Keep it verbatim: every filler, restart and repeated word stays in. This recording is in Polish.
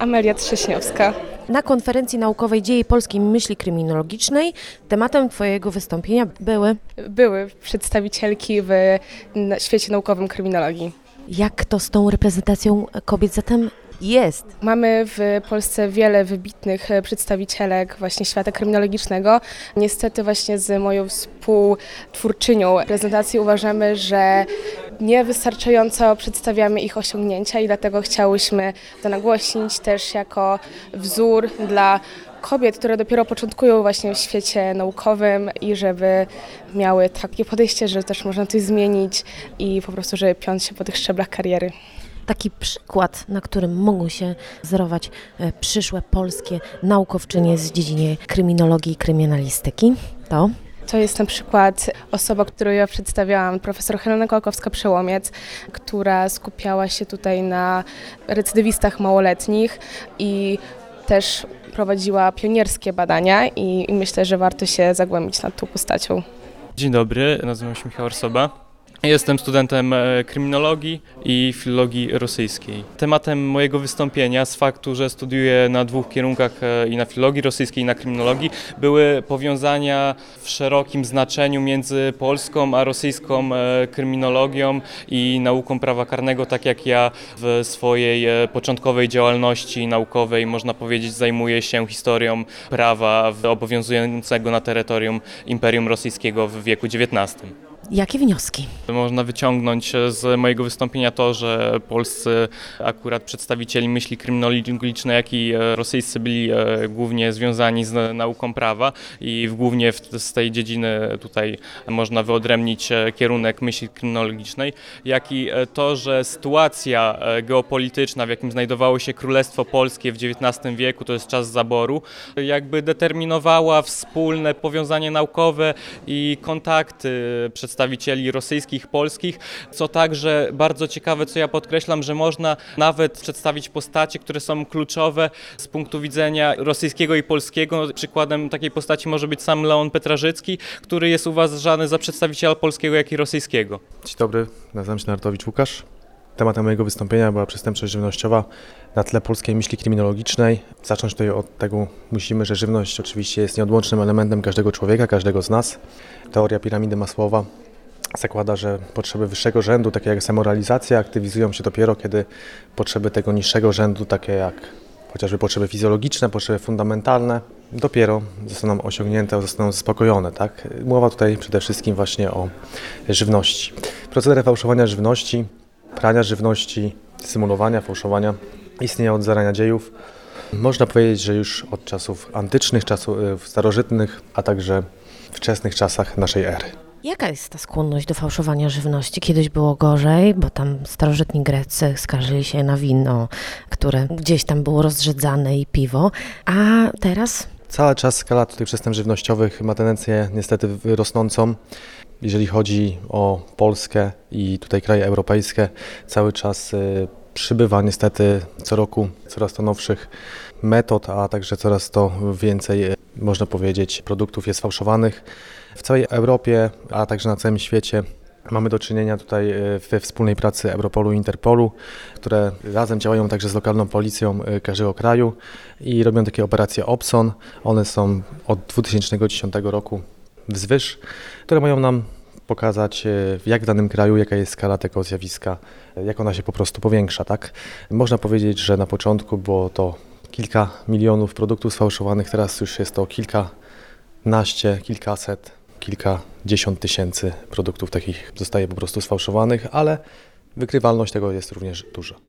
Amelia Trześniowska. Na konferencji naukowej Dzieje polskiej myśli kryminologicznej tematem Twojego wystąpienia były... Były przedstawicielki w świecie naukowym kryminologii. Jak to z tą reprezentacją kobiet zatem jest? Mamy w Polsce wiele wybitnych przedstawicielek właśnie świata kryminologicznego. Niestety właśnie z moją współtwórczynią prezentacji uważamy, że niewystarczająco przedstawiamy ich osiągnięcia i dlatego chciałyśmy to nagłośnić też jako wzór dla kobiet, które dopiero początkują właśnie w świecie naukowym i żeby miały takie podejście, że też można coś zmienić i po prostu, żeby piąć się po tych szczeblach kariery. Taki przykład, na którym mogą się wzorować przyszłe polskie naukowczynie z dziedziny kryminologii i kryminalistyki, to... To jest na przykład osoba, którą ja przedstawiałam, profesor Helena Kołakowska-Przełomiec, która skupiała się tutaj na recydywistach małoletnich i też prowadziła pionierskie badania i, i myślę, że warto się zagłębić nad tą postacią. Dzień dobry, nazywam się Michał Arsoba. Jestem studentem kryminologii i filologii rosyjskiej. Tematem mojego wystąpienia, z faktu, że studiuję na dwóch kierunkach i na filologii rosyjskiej i na kryminologii, były powiązania w szerokim znaczeniu między polską a rosyjską kryminologią i nauką prawa karnego, tak jak ja w swojej początkowej działalności naukowej, można powiedzieć, zajmuję się historią prawa obowiązującego na terytorium Imperium Rosyjskiego w wieku dziewiętnastym. Jakie wnioski? Można wyciągnąć z mojego wystąpienia to, że polscy akurat przedstawicieli myśli kryminologicznej, jak i rosyjscy byli głównie związani z nauką prawa i głównie z tej dziedziny tutaj można wyodrębnić kierunek myśli kryminologicznej, jak i to, że sytuacja geopolityczna, w jakim znajdowało się Królestwo Polskie w dziewiętnastym wieku, to jest czas zaboru, jakby determinowała wspólne powiązanie naukowe i kontakty przedstawicieli przedstawicieli rosyjskich, polskich, co także bardzo ciekawe, co ja podkreślam, że można nawet przedstawić postacie, które są kluczowe z punktu widzenia rosyjskiego i polskiego. Przykładem takiej postaci może być sam Leon Petrażycki, który jest uważany za przedstawiciela polskiego, jak i rosyjskiego. Dzień dobry, nazywam się Nartowicz Łukasz. Tematem mojego wystąpienia była przestępczość żywnościowa na tle polskiej myśli kryminologicznej. Zacząć tutaj od tego musimy, że żywność oczywiście jest nieodłącznym elementem każdego człowieka, każdego z nas. Teoria piramidy Masłowa zakłada, że potrzeby wyższego rzędu, takie jak samoralizacja, aktywizują się dopiero, kiedy potrzeby tego niższego rzędu, takie jak chociażby potrzeby fizjologiczne, potrzeby fundamentalne, dopiero zostaną osiągnięte, zostaną zaspokojone. Tak? Mowa tutaj przede wszystkim właśnie o żywności. Procedery fałszowania żywności, prania żywności, symulowania, fałszowania istnieje od zarania dziejów. Można powiedzieć, że już od czasów antycznych, czasów starożytnych, a także wczesnych czasach naszej ery. Jaka jest ta skłonność do fałszowania żywności? Kiedyś było gorzej, bo tam starożytni Grecy skarżyli się na wino, które gdzieś tam było rozrzedzane i piwo, a teraz? Cały czas skala tutaj przestępstw żywnościowych ma tendencję niestety rosnącą. Jeżeli chodzi o Polskę i tutaj kraje europejskie, cały czas y, przybywa niestety co roku coraz to nowszych metod, a także coraz to więcej, można powiedzieć, produktów jest fałszowanych. W całej Europie, a także na całym świecie mamy do czynienia tutaj we wspólnej pracy Europolu i Interpolu, które razem działają także z lokalną policją każdego kraju i robią takie operacje Opson. One są od dwa tysiące dziesiątego roku wzwyż, które mają nam pokazać, jak w danym kraju, jaka jest skala tego zjawiska, jak ona się po prostu powiększa. Tak? Można powiedzieć, że na początku było to kilka milionów produktów sfałszowanych, teraz już jest to kilkanaście, kilkaset, kilkadziesiąt tysięcy produktów takich zostaje po prostu sfałszowanych, ale wykrywalność tego jest również duża.